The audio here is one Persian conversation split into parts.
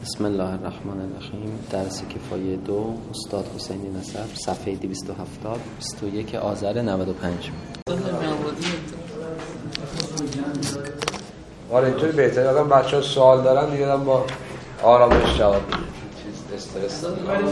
بسم الله الرحمن الرحیم. درس کفایه 2 استاد حسینی نصر، صفحه 270 21 آذر 95. آره اینطوری بهتره. آدم بچه‌ها سوال دارن دیگه آدم با آرامش جواب میده. چیز استرس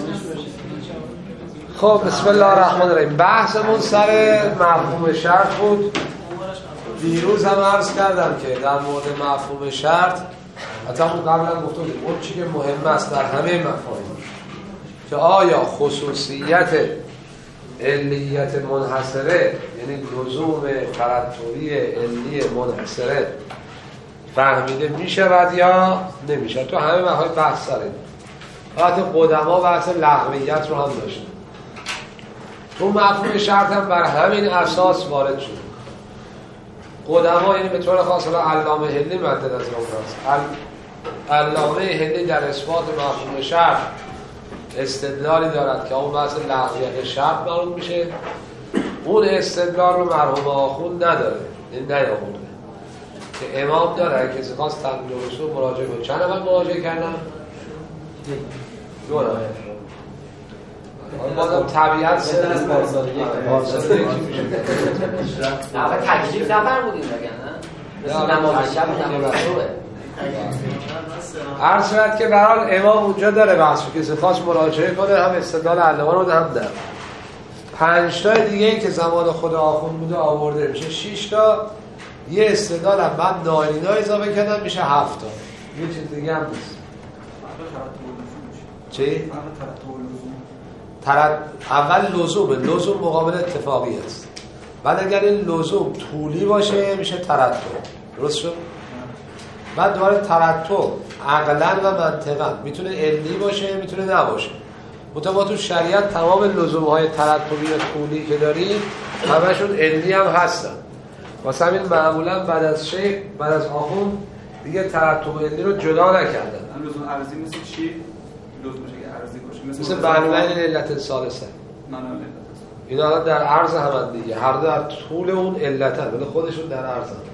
خب بسم الله الرحمن الرحیم. بحثمون سر مفهوم شرط بود. دیروز هم عرض کردم که در مورد مفهوم شرط حتی قبلا گفتم اون چی که مهم است در همه مفاهیم که آیا خصوصیت علیت منحصره یعنی لزوم ترتبی علی منحصره فهمیده میشود یا نمیشه. تو همه مفاهیم بحث سره حتی قدما بحث لغویت رو هم داشتن. تو مفهوم شرط هم بر همین اساس وارد شد. قدما یعنی به طور خاص علامه هندی مد نظر اون است. علامه هندی در اثبات مفهوم شرط استدلالی دارد که اون بحث لغویت شرط معلوم میشه. اون استدلال رو مرحوم آخوند نداره، این نیاورده که امام داره. کسی خواست تقلیل رسول مراجعه کنه. چند نفر مراجعه کردن؟ دو نفر. بازم طبیعت سر از بازار یکی میشه. اول تکلیف نفر بودیم بگن نه؟ نماز شب نمازه عرض شد که برحال امام اونجا داره بحث که سفاش مراجعه کنه. هم استدلال علامه رو هم داره. 5 تا دیگه که زمان خود آخوند بوده آورده میشه 6 تا. یه استدلال هم بعد نارینا اضافه کردن میشه 7 تا. یه چیز دیگه هم نیست. چی؟ اول لزوم مقابل اتفاقی است. بعد اگر این لزوم طولی باشه میشه ترتب. درست شد؟ بعد دوباره ترتب عقلاً و منطقاً میتونه علی باشه میتونه نباشه. مطابق تو شریعت تمام لزوم‌های ترتبی و طولی که داریم همشون علی هم هستن. واسه همین معمولاً بعد از آخوند دیگه ترتب علی رو جدا نکردن. لزوم ارضی مثل چی؟ لزومش که ارضی باشه مثل بنوین علت ثالثه. اینا الان در عرض هم دیگه هر دو در طول اون علتن ولی خودشون در عرض هم.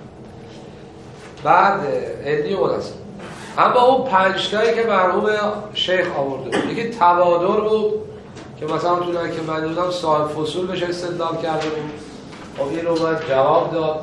بعد علی اون هست. اما اون 5 تایی که مرحوم شیخ آورده بود یکی تبادر بود که مثلا اونطوری که من دیدم صاحب فصول بهش استدلال کرده بود. خب این رو من جواب داد.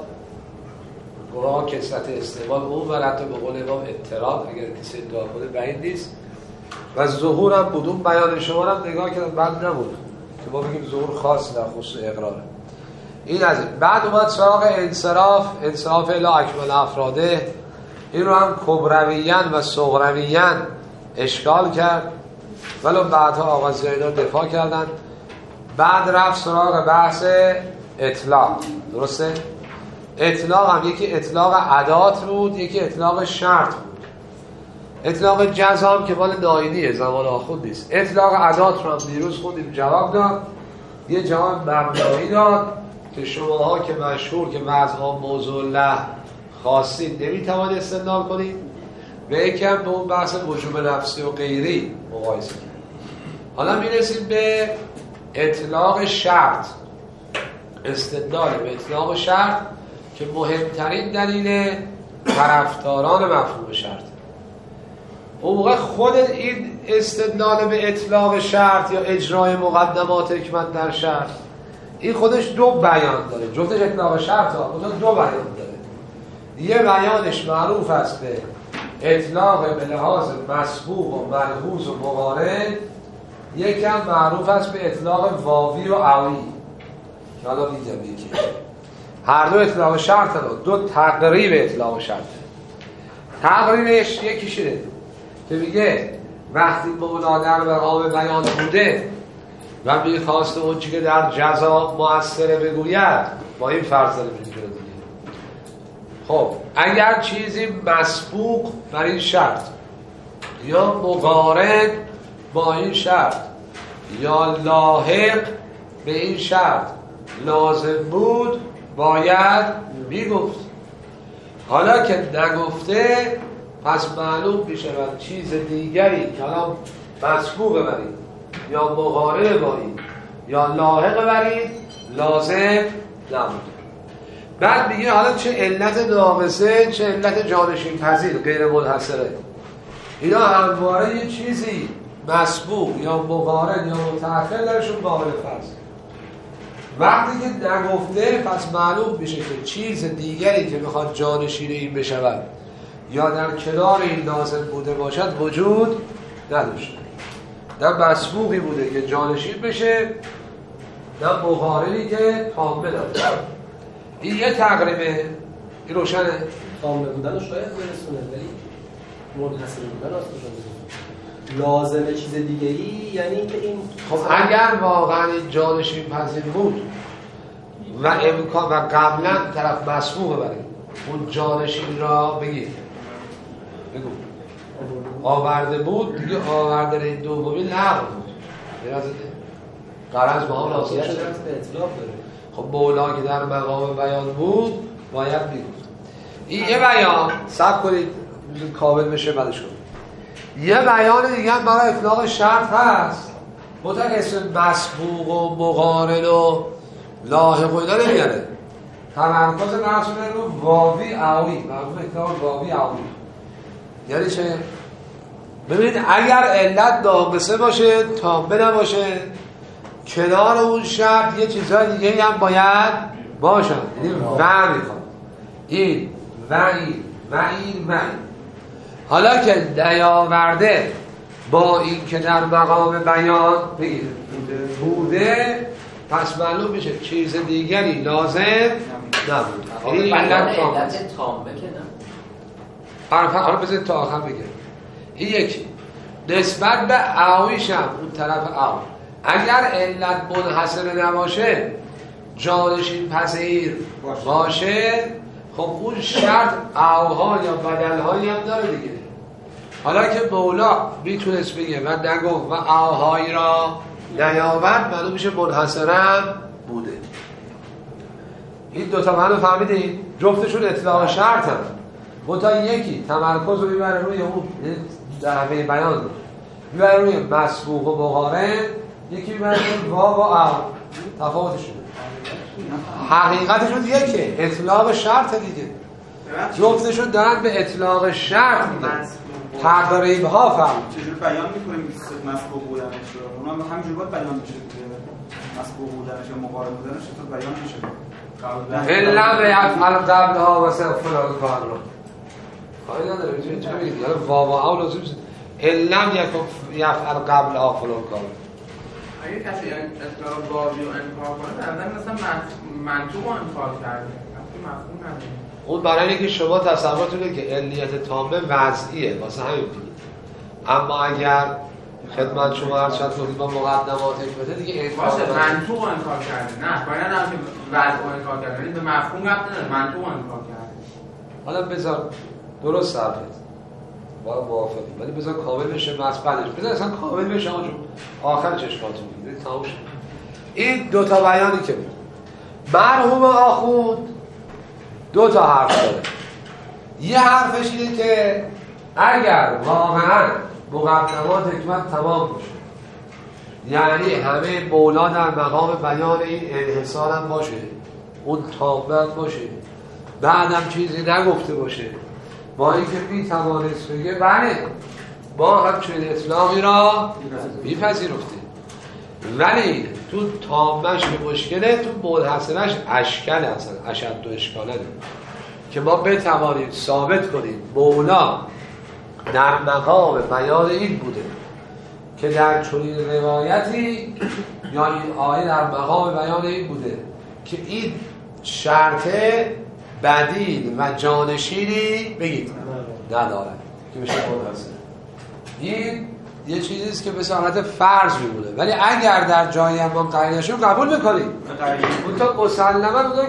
گناه کثرت استعمال اون و حتی به قول امام اعتراض اگر کسی ادعا کنه بعید نیست. و ظهور هم بود. اون بیان شما هم نگاه کردم بد نبود که ما بگیم ظهور خاص در خصوص اقراره. این از این. بعد اومد سراغ انصراف الی اکمل افراده. این رو هم کبرویان و صغرویان اشکال کرد ولو بعدها آقا زینا دفاع کردن. بعد رفت سراغ بحث اطلاق. درسته؟ اطلاق هم یکی اطلاق عدات بود یکی اطلاق شرط بود. اطلاق جزا هم که مال ناینیه زمان آخوند نیست. اطلاق عدات رو هم دیروز خوندیم جواب داد. یه جواب مبنایی داد که شماها که مشهور که وضعها موضوع له خاصی نمیتوان استدلال کنید و یکم به اون بحث وجوب نفسی و غیری مقایسه کنید. حالا میرسیم به اطلاق شرط. استدلال به اطلاق شرط که مهمترین دلیل طرفداران مفهوم شرط. اون موقع خود این استدلال به اطلاق شرط یا اجرای مقدمات حکمت در شرط این خودش 2 بیان داره. جفتش اطلاق شرط ها خودش 2 بیان داره. یه بیانش معروف است به اطلاق به لحاظ مسبوق و ملحوظ و مقارن. یکم معروف است به اطلاق واوی و عوی که حالا میگم یکی. هر دو اطلاق شرط داره. 2 تقریب اطلاق شرط. تقریبش یکیشه که میگه وقتی مولا در مقام بیان بوده و میخواست اون چی که در جزا مؤثره بگوید با این فرض داره میگه. خب اگر چیزی مسبوق بر این شرط یا مقارن با این شرط یا لاحق به این شرط لازم بود باید میگفت. حالا که نگفته پس معلوم میشه و چیز دیگری که الان مسبوق برید یا مقارن با این یا لاحق برید لازم نبود. بعد میگه حالا چه علت ناقصه چه علت جانشین پذیر غیر منحصره. اینا همواره یه چیزی مسبوق یا مقارن یا متأخر درشون قابل فرض. وقتی که نگفته پس معلوم میشه که چیز دیگری که میخواد جانشین این بشود یا در کنار این لازم بوده باشد وجود نداشته. نه مسبوقی بوده که جانشین بشه، نه مقارنی که تامه داشته. این یه تقریبه. این روشنه؟ تامه بودن رو شاید برسونه ولی منحصر بودن لازمه چیز دیگه ای، یعنی که این خب اگر واقعا جانشین پذیر بود و امکان و قبلا طرف مسبوقه برای اون جانشین را بگو آورده بود دیگه، آوردن این دومی لغو بود. قرض با هم لازم شده به اطلاق داره. خب مولا که در مقام بیان بود باید میگفت. این یه بیان صبر کنید کامل بشه بعدش کنید. یه بیان دیگه هم برای اطلاق شرط هست، مطلق اسم مسبوق و مقارن و لاحق و اینا نمیاره. تمرکز محصوله رو واوی اوی، مرموم اطلاق واوی اوی. یعنی چه؟ ببینید اگر علت ناقصه باشه تامه نباشه، کنار اون شرط یه چیزهای دیگه هم باید باشن. یعنی و میخواد این و این و این و این. حالا که نیاورده با این که در مقام بیان بوده پس معلوم میشه چیز دیگری لازم نبود. این علت تامه که نه. حالا بذارید تا آخر بگم. این یکی نسبت به اویش هم اون طرف او اگر علت منحصر نباشه جانشین پذیر باشه، خب اون شرط اوها یا بدلهایی هم داره دیگه. حالا که مولا میتونست بگه و نگفت و اوهایی را نیاورد معلوم میشه منحصرم بوده. این دوتا معنی فهمیدید؟ جفتشون اطلاق شرط هم منتها یکی تمرکز رو میبره روی اون در همه بیان رو میبره روی مسبوق و مقارن، یکی میبره روی واو و او. تفاوتشون حقیقتشون یکه، اطلاق شرط دیگه. جفتشون دارن به اطلاق شرط میگن. تقریب ها فهم چجور بیان میکنیم مسبوق بودنش رو؟ اونا همینجور باید بیان میشه مسبوق بودنش یا مقارن بودنش تو بیان میشه. علم یفعل قبل ها واسه فلان کار رو خواهی نداره میتونید چه بگید یعنی واوا او لازم شد علم یفعل قبل ها فلان کار. اگه کسی اطلاق واوی و انکار کنه در ضمن مثلا منطوق رو انکار کرده مفهوم نداره. اون برای اینکه شما تصورتونه که علیت تامه وضعیه واسه همین بگید. اما اگر خدمت شما هر چند گفتید با مقدمات حکمته دیگه انکار باشه منطوق رو انکار کرده. نه باید ندارم که وضع رو انکار کرده، یعنی به مفهوم ربط نداره، منطوق رو انکار کرده. حالا بذار درست صرفت باید موافقیم ولی بذار کامل بشه مسئلهش، بذار اصلا کامل بشه آنجور آخر چشماتون میگید تمام شد. این دوتا بیانی که مرحوم آخوند دو تا حرف داره. یه حرفش اینه که اگر واقعا مقدمات حکمت تمام باشه، یعنی همه مولا در مقام بیان این انحصار هم باشه، اون تامه باشه، بعدم چیزی نگفته باشه، با اینکه میتوانست بگه بله ما همچنین اطلاقی را میپذیرفتیم، ولی تو تامش که مشکله، تو منحصرش اشکاله، اصلا اشد و اشکاله داره که ما بتوانیم ثابت کنیم مولا در مقام بیان این بوده که در چنین روایتی یا این آیه در مقام بیان این بوده که این شرط بدیل و جانشینی بگید ندارد که بشه منحصر. این یه چیزیست که به صورت فرض میمونه، ولی اگر در جایی هم ما قرینشون قبول میکنیم اون تا مسلما بودن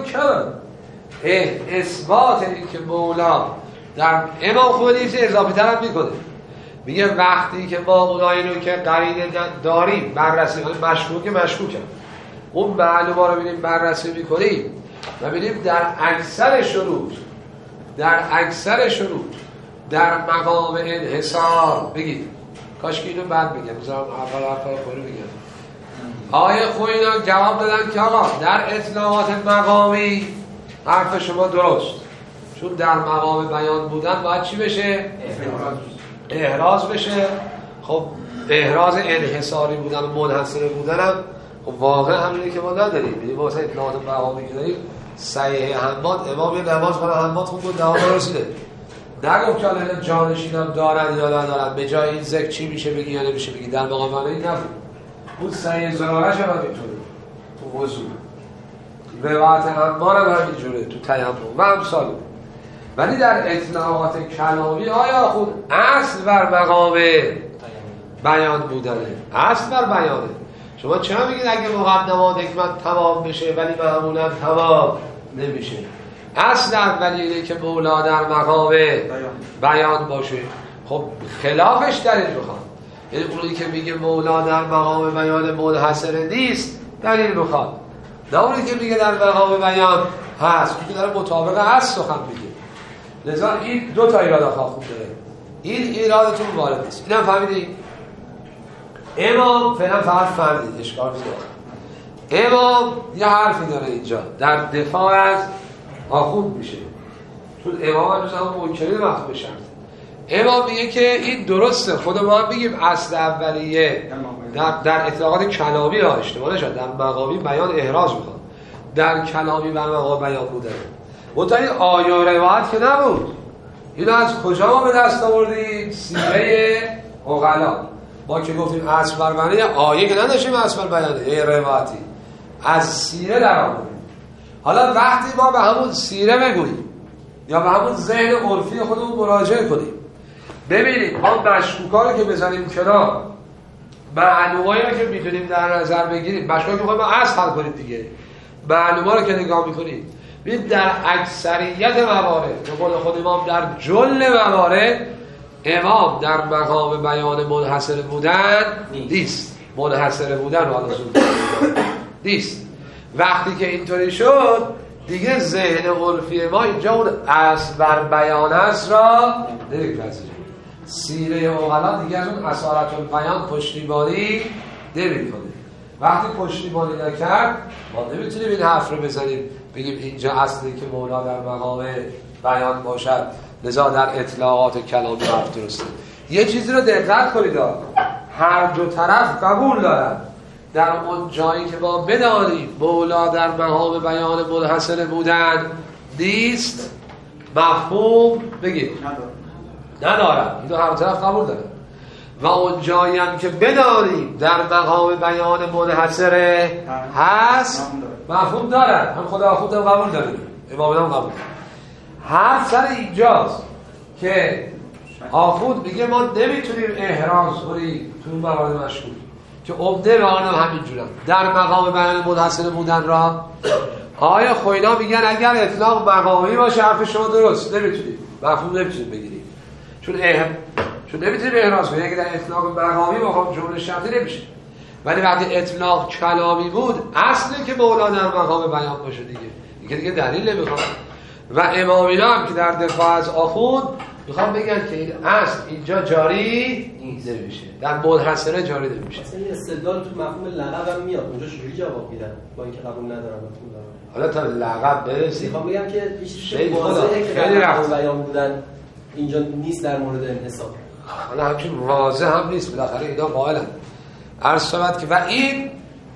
که اثبات این که مولا در امام خودی اضافی تر هم میکنه، میگه وقتی که ما اونایی رو که قرینه داریم بررسی کنیم مشکوکه اون معلومه رو بینیم بررسی میکنیم و بینیم در اکثر شروط در مقام انحصار بگید کاش که اینو بعد بگم بذارم اول حرفای خودی بگم. آیه خوینا جواب دادن که آقا در اطلاقات مقامی حرف شما درست، چون در مقام بیان بودن باید چی بشه؟ احراز بشه. خب احراز انحصاری بودن و منحصر بودن هم خب واقعا همینه که ما نداریم. یعنی ما مثلا اطلاعات مقامی که داریم صحیح حماد امام یه نماز برای حماد خوب بود نماز رسیده، نگفت که الان جانشینم دارن یا ندارن، به جای این ذکر چی میشه بگی یا نمیشه بگی، در مقام معنی نبود. اون صحیح زرارش هم همینطوره تو وضو، روایت حماد هم همینجوره تو تیمم و امثال. ولی در اطلاعات کلامی آیا خود اصل بر مقام بیان بودنه، اصل بر بیانه. شما چرا میگید اگه مقدمات حکمت تمام بشه ولی معمولا تمام نمیشه؟ اصل اولی اینه که مولا در مقام بیان باشه. خب خلافش دلیل بخواد، یعنی اونی که میگه مولا در مقام بیان منحصر نیست دلیل بخواد، نه اونی که میگه در مقام بیان هست، اونی که داره مطابق اصل سخن میگه. لذا این دو تا ایراد خوب داره، این ایرادتون وارد نیست. اینم فهمیدید؟ امام فعلا فقط فهمیدید، اشکال نداره. امام یه حرفی داره اینجا در دفاع از آخوند میشه، چون امام هم مثلا منکری وقت بشن. امام میگه که این درسته، خود ما هم میگیم اصل اولیه در اطلاقات کلامی ها اشتباه نشد، در مقامی بیان احراز میخواد، در کلامی بر مقام بیان بوده. منتها این آیه و روایت که نبود. اینو از کجا ما به دست آوردیم؟ سیره عقلا. ما که گفتیم اصل بر بیانه، آیه که نداشتیم اصل بر بیانه، یه روایتی از سیره در آوردیم. حالا وقتی ما به همون سیره بگوییم یا به همون ذهن عرفی خودمون مراجعه کنیم، ببینید ما مشکوکا رو که بزنیم کنار، معلومایی رو که میتونیم در نظر بگیریم، مشکوکا که میخوایم اصل حل کنیم دیگه، معلوما رو که نگاه میکنیم ببینید در اکثریت موارد، به قول خود امام در جل موارد، امام در مقام بیان منحصر بودن نیست. منحصر بودن رو حالا زود نیست. وقتی که اینطوری شد دیگه ذهن عرفی ما اینجا اون اصل بر بیان است را نمی‌پذیره. سیره عقلا دیگه از اون اصالت البیان پشتیبانی نمی‌کنه. وقتی پشتیبانی نکرد ما نمیتونیم این حرف رو بزنیم بگیم اینجا اصلی که مولا در مقام بیان باشد، لذا در اطلاعات کلامی حرف درسته. یه چیزی رو دقت کنید، هر دو طرف قبول دارن در اون جایی که ما بدانیم مولا در مقام بیان منحصر بودن نیست، مفهوم بگید ندارن، اینو هر طرف قبول دارن. و اون جایی هم که بدانیم در مقام بیان منحصر هست مفهوم دارن، هم خدا خودم قبول داریم، امام هم قبول. حرف سر اینجاست که آخوند میگه ما نمیتونیم احراز کنیم تو موارد مشکوک که عمده به آنها همینجورن در مقام بیان منحصر بودن را. آیا خوینا میگن اگر اطلاق مقامی باشه حرف شما درست، نمیتونیم مفهوم نمیتونیم بگیریم، چون نمیتونیم احراز کنیم. اگر در اطلاق مقامی با جمله شرطی نمیشه. ولی وقتی اطلاق کلامی بود اصلی که مولا در مقام بیان باشه دیگه دلیل نمیخواد. و امامینا هم که در دفاع از آخوند میخوام بگن که این اصل اینجا جاری نمیشه، در منحصره جاری نمیشه. اصلا این استدلال تو مفهوم لقب هم میاد، اونجا چجوری جواب میدن با اینکه قبول ندارن؟ حالا تا لقب برسیم میخوام بگم که هیچ واضحه که در بیان بودن اینجا نیست در مورد انحصار. حالا همچین واضح هم نیست، بالاخره اینا قائلن. عرض شود که و این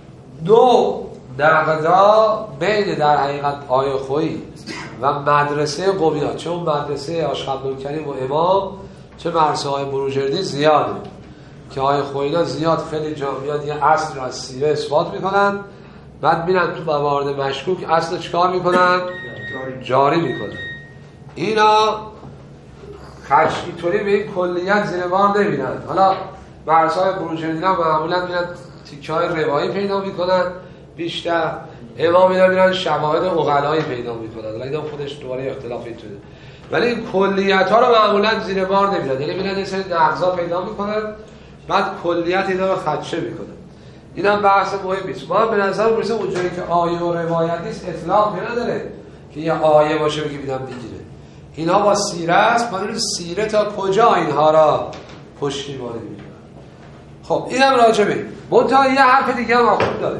دو نقدا بین در حقیقت آیه خویی و مدرسه قومیات، چه اون مدرسه آشقبدالکریم و امام چه مدرسه های بروجردی زیاده که آیه خویینا زیاد خیلی جامعیات یه اصل رو از سیره اثبات میکنن، بعد میرن تو موارد مشکوک اصل چکار میکنن؟ جاری میکنن. اینا خشکی طوری به این کلیت زیر بار نمیدن. حالا مدرسه های بروجردی ها معمولا میرن تیکه های روایی پیدا میکنن بیشتر، امام اینا میرن شواهد عقلایی پیدا میکنن، ولی اینا خودش دوباره اختلاف اینطوره. ولی این کلیت ها رو معمولا زیر بار نمیدن، یعنی میرن یه سری نقضا پیدا میکنن بعد کلیت اینا رو خدشه میکنن. این هم بحث مهمی است. ما به نظر میرسه اونجوری که آیه و روایت نیست اطلاق نداره که یه آیه باشه بگه میدم بگیره. اینا با سیره است، ما داریم سیره تا کجا اینها را پشتیبانی میکنن. خب اینم راجبه منتها یه حرف دیگه هم آخوند داره.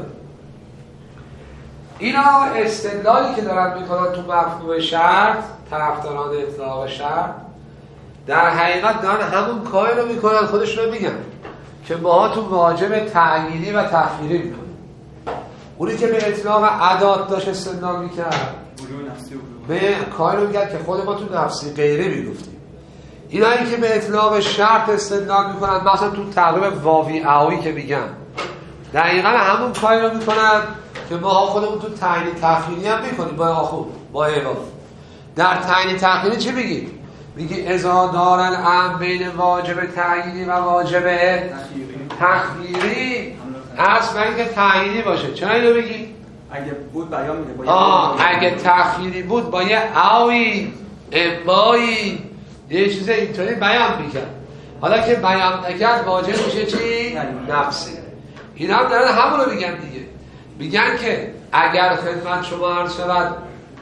اینا استدلالی که دارن میکنن تو مفهوم شرط، طرفداران اطلاق شرط، در حقیقت دارن همون کاری رو میکنن، خودشون رو میگن که ما تو واجب تعیینی و تخییری میکنیم. اونی که به اطلاق عداد داشت استدلال میکرد به کاری رو میکرد که خود ما تو نفسی غیره میگفتیم. اینایی که به اطلاق شرط استدلال میکنن، مثلا تو تقریب واوی اهایی که میگن، دقیقا همون کاری رو میکنن که ما خودمون تو تعیین تخییری هم میکنیم با آخون با اعراف. در تعیین تخییری چی میگی؟ میگی اذا دار الامر بین واجب تعیینی و واجب تخییری اصل برای که تعیینی باشه. چرا اینو بگی؟ اگه بود بیان میده اگه تخییری بود با یه اوی امایی یه چیز اینطوری بیان میکرد. حالا که بیان نکرد واجب میشه چی؟ نفسی. این هم دارن همون رو میگن دیگه. میگن که اگر خدمت شما عرض شود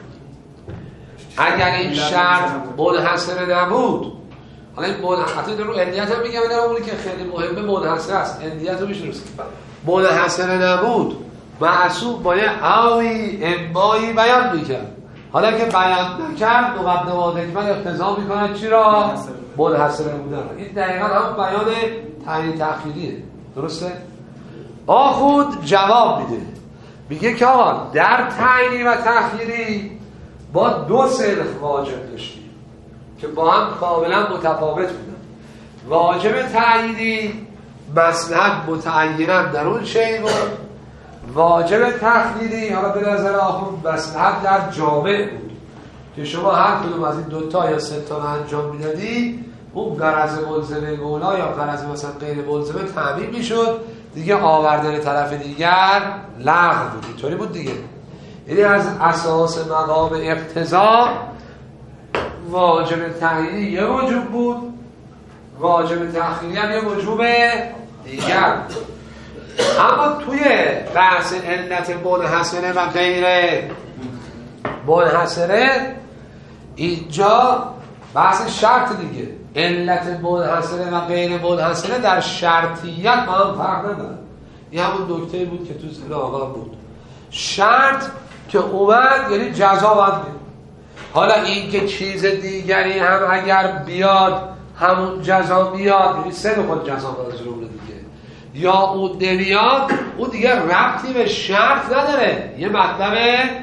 اگر این شرط منحصر نبود، حالا این منحصر رو علیت هم میگم، این اونی که خیلی مهمه منحصر است، علیت رو میشنوسید. منحصر نبود معصوب با یه اوی امایی بیان میکرد. حالا که بیان نکرد مقدمات اکمل اقتضا میکنه چی را؟ منحصر بودن. این دقیقا هم بیان تعیین تخییریه. درسته؟ آخوند جواب میده، میگه که آقا در تعیینی و تخییری با دو صرف واجب داشتیم که با هم کاملا متفاوت بودن. واجب تعیینی مصلحت متعیناً در اون شیء بود، واجب تخییری حالا به نظر آخوند مصلحت در جامع بود که شما هر کدوم از این دوتا یا سه تا رو انجام میدادی، اون غرض ملزمه مولا یا غرض مثلا غیر ملزمه تعمیم میشد، دیگه آوردن طرف دیگر لغو بود. اینطوری بود دیگه. یعنی از اساس مقام اقتضا واجب تعیینی یه وجوب بود، واجب تخییری هم یه وجوب دیگر. اما توی بحث علت منحصره و غیر منحصره اینجا بحث شرط دیگه. علت منحصره و غیر منحصره در شرطیت با هم فرق نداره. این همون نکته بود که تو ذهن آقا بود. شرط که اومد یعنی جزا باید بیاد. حالا این که چیز دیگری هم اگر بیاد همون جزا بیاد، یعنی سه خود جزا منظور دیگه، یا اون نمیاد، اون دیگه ربطی به شرط نداره، یه مطلب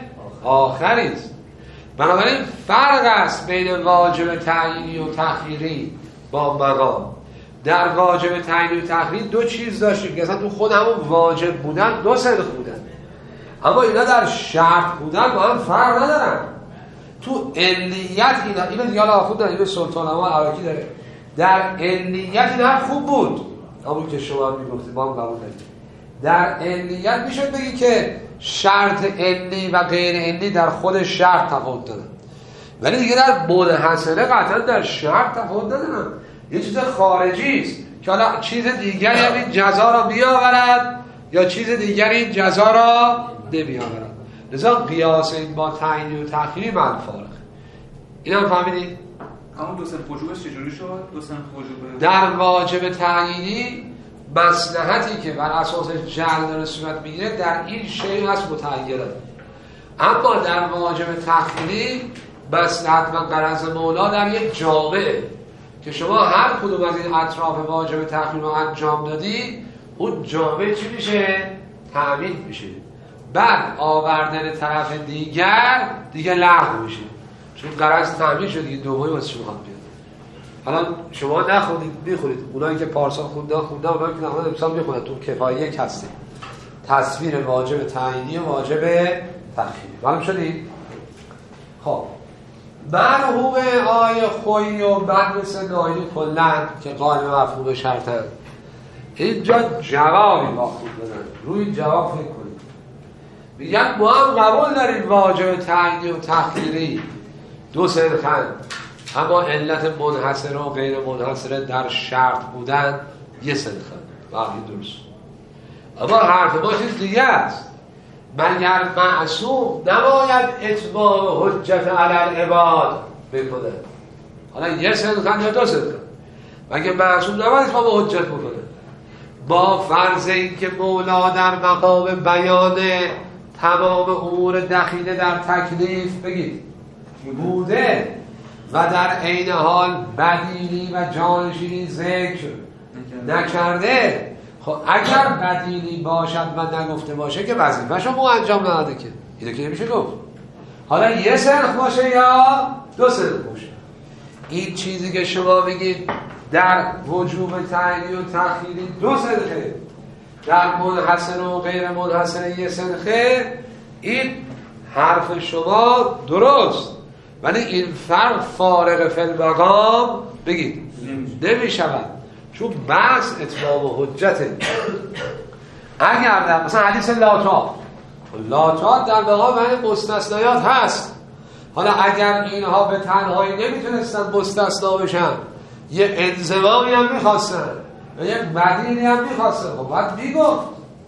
آخریست. بنابراین فرق است بین واجب تعیینی و تخییری با مقام. در واجب تعیینی و تخییری دو چیز داشتیم که اصلا تو خود همون واجب بودن دو صدق بودن، اما اینا در شرط بودن با هم فرق ندارن. تو علیت اینا دیگه حالا خود داره، سلطان اما عراقی داره. در علیت اینا خوب بود، همون که شما میگفتید با هم قبول دارید. در علیت میشد بگی که شرط علی و غیر علی در خود شرط تفاوت دارن، ولی دیگه در منحصره قطعا در شرط تفاوت ندارن. یه چیز خارجی است که حالا چیز دیگری هم این جزا را بیاورد یا چیز دیگری این جزا را نمیآورد. لذا قیاس این با تعیینی و تخییری منفعه. این هم فهمیدید؟ همون دو صنف وجوبش چجوری شد؟ دو صنف وجوب در واجب تعیینی مصلحتی که بر اساس جعل داره صورت میگیره در این شیء هست متعینه، اما در واجب تخییری مصلحت و غرض مولا در یک جامعه که شما هر کدوم از این اطراف واجب تخییری رو انجام دادی، اون جامعه چی میشه؟ تأمین میشه. بعد آوردن طرف دیگه لغو میشه، چون غرض تأمین شد دیگه، دومی واسه شما بیاد. حالا شما نخونید میخونید، اونایی که پارسال خوندن، اونایی که نخوندن امسال میخونن، تو کفایه یک هسته تصویر واجب تعیینی و واجب تخییری. معلوم شدید؟ خب مرحوم آیه خویی و مدرسه نایلی کلن که قائم مفهوم شرطن، اینجا جوابی با خود بدن، روی جواب فکر کنید. میگن ما هم قبول داریم واجب تعیینی و تخییری دو صدقن، اما علت منحصره و غیر منحصره در شرط بودن یه صدقن. بقیه درست. اما حرف ما چیز دیگه است. مگر معصوم نباید اتمام حجت علی العباد بکنه. حالا یه صدقن یا دو صدقن. مگر معصوم نباید اتمام حجت بکنه. با فرض این که مولا در مقام بیان تمام امور دخیله در تکلیف بگید بوده، و در عین حال بدیلی و جانشینی ذکر نکرده. خب اگر بدیلی باشد و نگفته باشه که وظیفه‌شو مو انجام نداده که اینو که نمیشه گفت. حالا یه صرف باشه یا دو صرف باشه. این چیزی که شما بگید در وجوب تعیینی و تأخیری دو صرفه، در منحصر و غیر منحصر یه صرفه، این حرف شما درست، ولی این فرق فارق فی المقام بگید نمی شود، چون بحث اتمام و حجته. اگر در مثلا حدیث لاتا در مقام مستثنیات هست. حالا اگر اینها به تنهایی نمیتونستن مستثنا بشن، یه انضمامی هم میخواستن و یه بدیلی هم میخواستن، خب باید میگفت.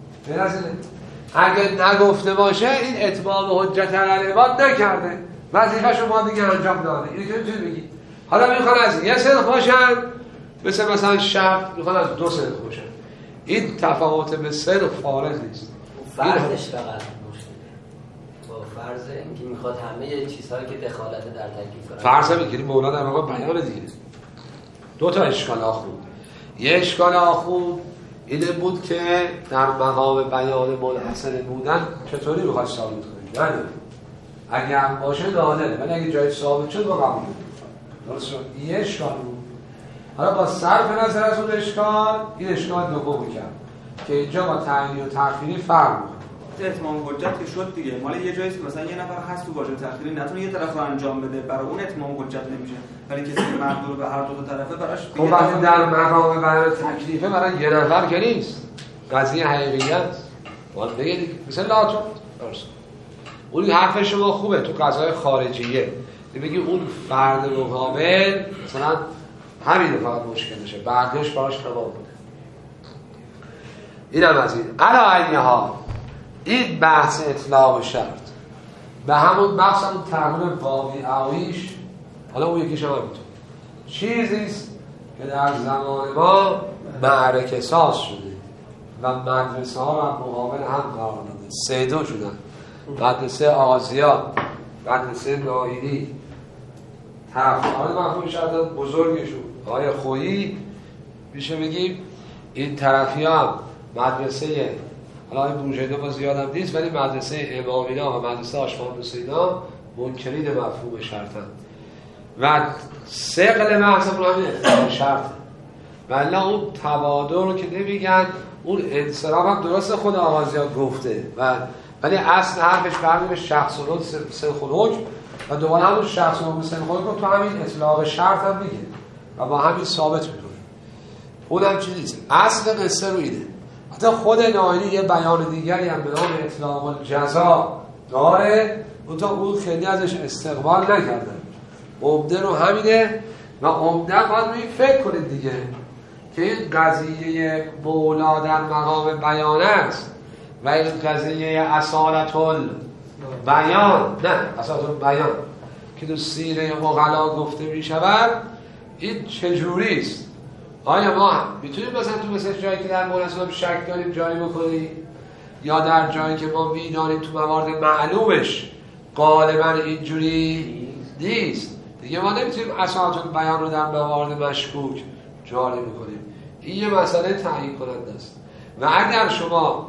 اگر نگفته باشه این اتمام حجت العباد نکرده، وظیفه شما دیگه انجام داده. اینو که نمیتونی بگی. حالا میخوان از یه صرف باشن، مثلا شرط میخوان از دو صرف باشن. این تفاوت به صرف فارغ نیست. فرضش فقط مشکله با فرض اینکه میخواد همه چیزهایی که دخالت در تکلیف کنه. فرض میگیریم مولا در مقام بیان دیگه. دو تا اشکال آخون. یه اشکال آخون اینه بود که در مقام بیان منحصر بودن چطوری بخواد ثابت کنیم؟ نه اگر باشه داده، ولی اگه جای ثابت شد با قبول درست شد. یه اشکال بود. حالا با صرف نظر از اون اشکال، این اشکال دوم کرد که اینجا با تعیینی و تأخیری فرق می‌کنه. اتمام حجت که شد دیگه، مال یه جایی مثلا یه نفر هست تو واژه تأخیری نتونه یه طرف رو انجام بده، برای اون اتمام حجت نمیشه، ولی کسی که مقدور به هر دو طرفه براش خب وقتی در مقام بیان تکلیفه برای یه نفر که نیست، قضیه حقیقی است. ولی بگید مثلا لاتا درست. اون حرف شما خوبه تو قضای خارجیه. بگی اون فرد مقابل مثلا همین فقط مشکلشه، برداشت براش تمام بوده. اینم از این. علاوه این بحث اطلاق شرط به همون بحث همون تحمل واقعی اویش، حالا اون یکیش هم میتونه چیزیست که در زمان ما معرکه ساز شده و مدرسه ها رو هم مقابل هم قرار داده. سه دو شدن، مدرسه آزیا، مدرسه نایینی، طرفداران محبوب شدن بزرگشون آقای خویی میشه بگیم. این طرفی هم مدرسه حالا این بروجرده با زیادم نیست، ولی مدرسه امامینا و مدرسه آشفان حسینا منکرین مفهوم شرطن و ثقل محض رو همین اطلاق شرطن. ولی اون تبادل رو که نمیگن، اون انصراف هم درست خود آغازیان گفته ولی اصل حرفش برمیگه شخص و سنخ و حکم و دوباره همون شخص و سنخ و حکم تو همین اطلاق شرط هم میگه و با همین ثابت میکنه. اون هم چی نیست. اصل قصه رو اینه. حتی خود نایینی یه بیان دیگری هم به نام اطلاق الجزا داره، اون خیلی ازش استقبال نکردن. عمده رو همینه و عمده باید روی فکر کنید دیگه که این قضیه مولا در مقام بیان است و این قضیه اصالت البیان، نه اصالت البیان که تو سیره عقلا گفته می شود، این چجوری است؟ آیا ما میتونیم مثلا تو مثل جایی که در مناسبت شک داریم جایی بکنیم یا در جایی که ما میدانیم تو موارد معلومش غالبا اینجوری نیست دیگه ما نمیتونیم اصالت البیان رو در موارد مشکوک جاری بکنیم. این یه مسئله تعیین کننده است و اگر شما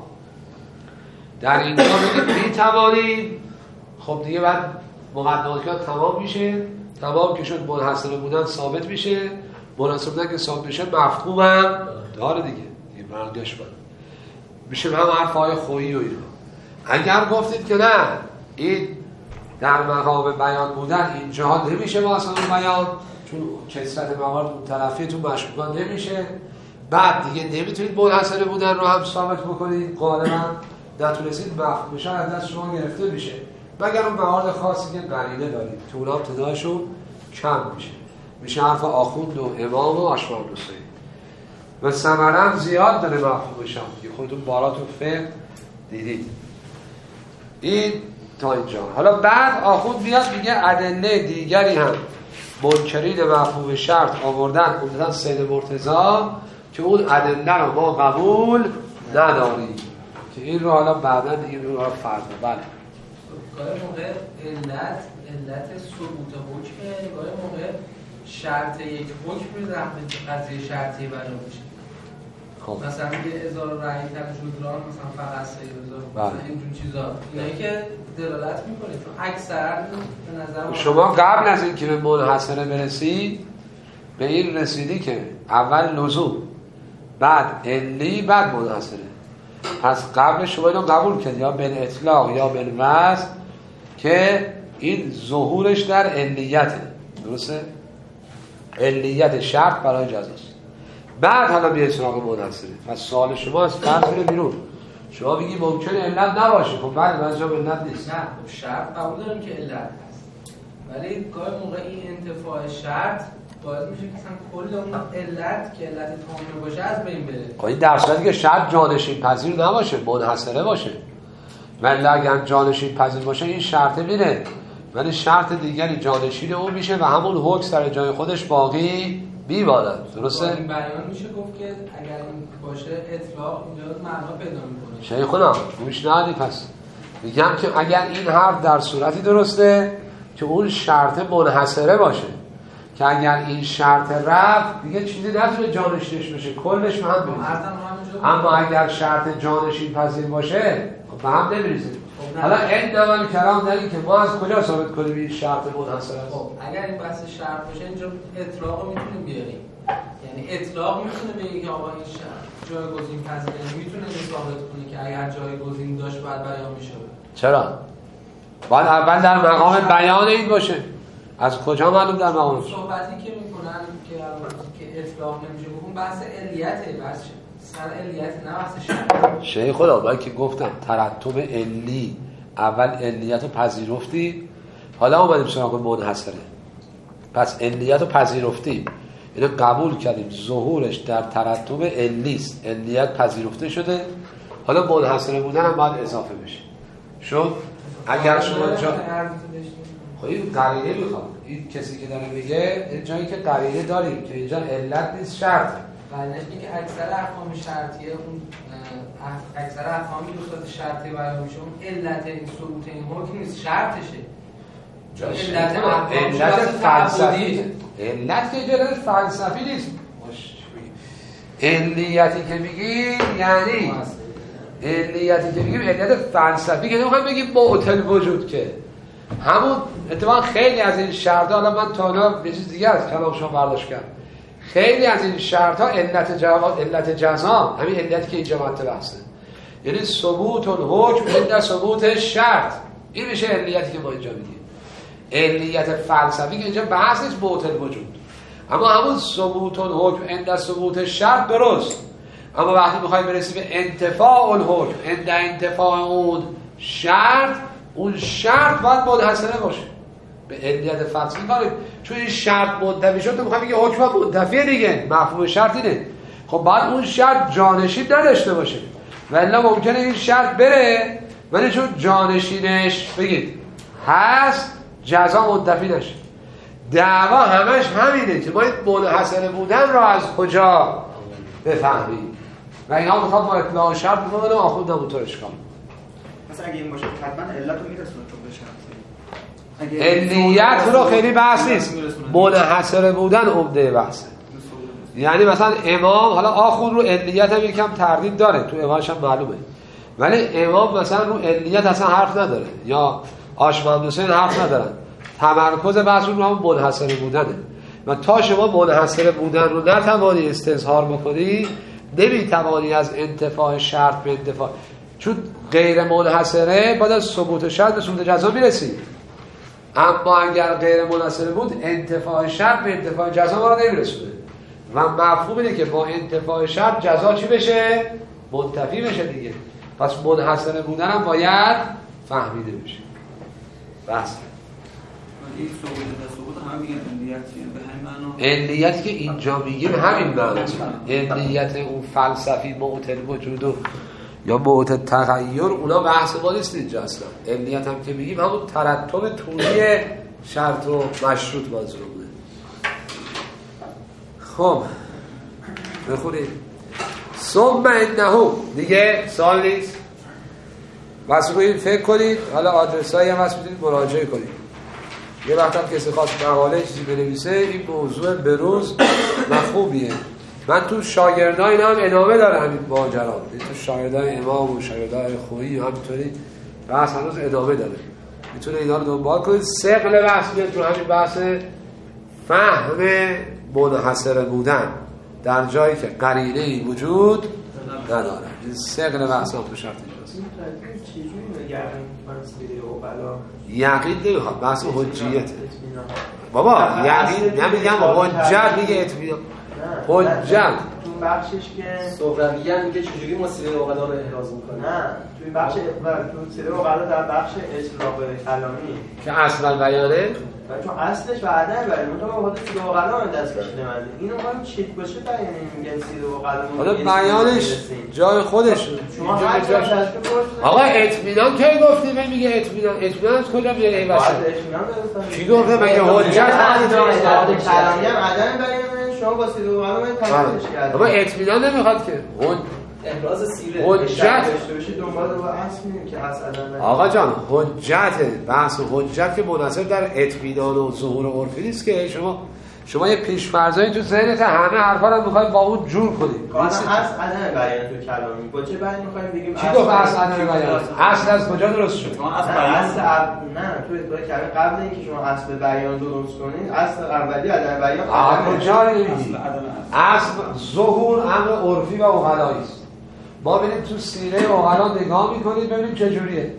در اینجا بگید میتوانیم، خب دیگه بعد مقدمات تمام میشه، تمام که شد منحصر بودن ثابت میشه، منحصر بودن که ثابت میشه مفهومم داره دیگه برگشت میشه هم حرفای خویی و اینا. اگر گفتید که نه این در مقام بیان بودن اینجا نمیشه با اصلا بیان چون کثرت موارد اون طرفی تو مشکوکان نمیشه، بعد دیگه نمیتونید منحصر بودن رو هم ثابت بکنید، غالبا نتونستید مفهومش از دست شما گرفته میشه مگر اون موارد خاصی که قرینه دارید تو اونا ابتدایشون کم میشه حرف آخوند و امام و اشوار دوستی و ثمرم زیاد داره مفهومش هم که خودتون باراتون فقه دیدید. این تا اینجا. حالا بعد آخوند بیاد میگه ادله دیگری هم منکرین مفهوم شرط آوردن اونجا سید مرتضی که اون ادله رو ما قبول نداریم که این رو حالا بعدا دیگه رو فرض. بله کار موقع علت علت ثبوت حکم نگاه موقع شرط یک حکم رفع قضیه شرطی بیان میشه. خب مثلا یه ازار رأی تجدران مثلا فقط سیرزار اینجور چیزا اینایی که دلالت میکنه چون اکثر به نظر شما قبل از اینکه به منحصره برسی به این رسیدی که اول لزوم بعد علی بعد منحصره. پس قبل شما اینو قبول کرد یا به اطلاق یا به وضع که این ظهورش در علیته، درسته؟ علیت شرط برای جزاست. بعد حالا بیاید سراغ منحصره. پس سوال شما از فرض میره بیرون. شما بگی ممکنه علت نباشه، خب بعد منظور علت نیست. نه خب شرط قبول داریم که علت هست، ولی گاهی موقع این انتفاع شرط باعث میشه که مثلا کل اون علت که علت تامه باشه از بین بره. خب این در صورتی که شرط جانشین پذیر نباشه، منحصره باشه. ولی اگر جانشین پذیر باشه این شرط میره، ولی شرط دیگری جانشین اون میشه و همون حکم سر جای خودش باقی میماند. درسته؟ این بیان میشه گفت که اگر این باشه اطلاق اینجا معنا پیدا میکنه. شیخونا گوش ندی. پس میگم که اگر این حرف در صورتی درسته که اون شرط منحصره باشه، که اگر این شرط رفت دیگه چیزی نتونه جانشینش بشه، کلش به هم بریزه. اما اگر شرط جانشین پذیر باشه به هم نمیریزه. حالا این نمال کلام داریم که ما از کجا ثابت کنیم این شرط منحصره است؟ خب اگر این بحث شرط باشه اینجا اطلاق رو میتونیم بیاریم، یعنی اطلاق میتونه بگه که آقا این شرط جایگزین پذیره، میتونه ثابت کنه که اگر جایگزین داشت باید بیان میشه. چرا؟ باید اول در مقام بیان این باشه. از کجا معلوم در مقام؟ صحبتی که میکنن که اطلاق نمیشه، اون بحث علیته، بحث سر علیت نه بحث شرط. شیخ خدا من که گفتم ترتب علی، اول علیت رو پذیرفتی، حالا اومدیم سراغ منحصره. پس علیت رو پذیرفتیم، اینو قبول کردیم، ظهورش در ترتب علی است، علیت پذیرفته شده، حالا منحصره بودن هم باید اضافه بشه. شد اگر شما جا خب این قرینه میخواد، این کسی که داره میگه این جایی که قرینه داریم که اینجا علت نیست شرط. قرینه که اکثر احکام شرطیه، اون اکثر احکامی به صورت شرطی بیان میشه، اون علت این ثبوت این حکم نیست، شرطشه. علت فلسفی، علت که علت فلسفی نیست. علیتی که میگیم یعنی علیتی که میگیم علت فلسفی، که نمیخوایم بگیم معطل وجود، که همون اتفاقا خیلی از این شرط‌ها، حالا من تا حالا یه چیز دیگه از کلام شما برداشت کردم، خیلی از این شرط‌ها علت جزا، همین علتی که اینجا مطرح هست، یعنی ثبوت الحکم عند ثبوت شرط، این میشه علیتی که ما اینجا میگیم. علیت فلسفی که اینجا بحث نیست معطل وجود، اما همون ثبوت الحکم عند ثبوت شرط درست. اما وقتی می‌خوایم برسیم به انتفاع الحکم عند انتفاع اون شرط، اون شرط باید منحصره باشه. به علیت فلسفی کاری، چون این شرط منتفی شد تو می‌خوای بگی حکم منتفیه دیگه، مفهوم شرط اینه. خب باید اون شرط جانشین نداشته باشه، ولی ممکنه این شرط بره ولی چون جانشینش بگید هست جزا منتفی نشه. دعوا همش همینه که باید منحصره بودن را از کجا بفهمیم و اینا میخواد با اطلاع شرط بکنه و آخود نمونطور اشکال. مثلا اگه این باشه حتما علت رو میرسونه تو به شرط، علیت رو خیلی بحث نیست، منحصره بودن عمده بحثه. یعنی مثلا امام، حالا آخون رو علیت هم یکم تردید داره، تو امامش هم معلومه، ولی امام مثلا رو علیت اصلا حرف نداره، یا آشمند حسین حرف ندارن، تمرکز بحث رو هم منحصره بودنه. و تا شما منحصره بودن رو نتوانی استظهار بکنی، نمیتوانی از انتفاع شرط به انتفاع، چون غیر منحصره بعد از ثبوت شرط به ثبوت جزا میرسی. اما اگر غیر منحصره بود انتفاع شرط به انتفاع جزا ما رو نمیرسونه و مفهوم اینه که با انتفاع شرط جزا چی بشه؟ منتفی بشه دیگه. پس منحصره بودن هم باید فهمیده بشه. بس این ثبوت هم میگن علیتی به همین معنا، علیتی که اینجا میگیم همین معناست. علیت اون فلسفی معطل وجود و یا معطل تغییر، اونا بحث ما نیست اینجا اصلا. علیت هم که میگیم همون ترتب طولی شرط و مشروط منظور بوده. خب بخونید ثم انه، دیگه سوال نیست، بس روی فکر کنید. حالا آدرسایی هم هست میتونید مراجعه کنید. یه وقت هم کسی خواست مقاله چیزی بنویسه این موضوع بروز و خوبیه. من تو شاگردای اینا هم ادامه داره همین ماجرا، تو شاگردای امام و شاگردای خویی همینطوری بحث هنوز ادامه داره، میتونه اینا رو دنبال کنید. ثقل بحث میاد تو همین بحث فهم منحصر بودن در جایی که قرینه‌ای وجود نداره. این ثقل بحث هم تو شرط اینجاست. یقین نمیخواد، بحث حجیته بابا. یقین نمیگم حجت، میگه اطمینان. حجت تو بخشش که سهرویان میگه چجوری ما سیره عقلا رو احراز میکنه. نه تو این بخش تو سیره عقلا در بخش اطلاق کلامی که اصل بیانه، چون اصلش و عدم بیانه تو با خود سیره عقلا دست کشیده من اینو ما چی باشه بیانه میگن سیره عقلا. حالا بیانش جای خودش. شما هر جاش آقا اطمینان کی گفتی؟ من میگه اطمینان از کجا میاد این واسه؟ کی گفته مگه حجت کلامی هم عدم بیانه شما با سیره عقلا من تمامش کردید. بابا اطمینان نمیخواد که احراز سیره حجت داشته باشی دنبال رو اصل میگیم که اصل عدم. آقا جان حجت، بحث حجت که منحصر در اطمینان و ظهور عرفی نیست که شما یه پیش‌فرضایی تو ذهنت همه حرفا رو می‌خواید با اون جور کنید. اصل عدم بیان تو کلامی با چه بیان می‌خوایم بگیم؟ چی گفت اصل عدم بیان؟ اصل از کجا درست شد؟ اصل نه تو اطلاع کلمه قبل اینکه شما اصل بیان درست کنید اصل اولی عدم بیان. کجا نمی‌گی؟ اصل ظهور امر عرفی و عقلایی است. ما بریم تو سیره عقلا نگاه می‌کنید ببینید چه جوریه.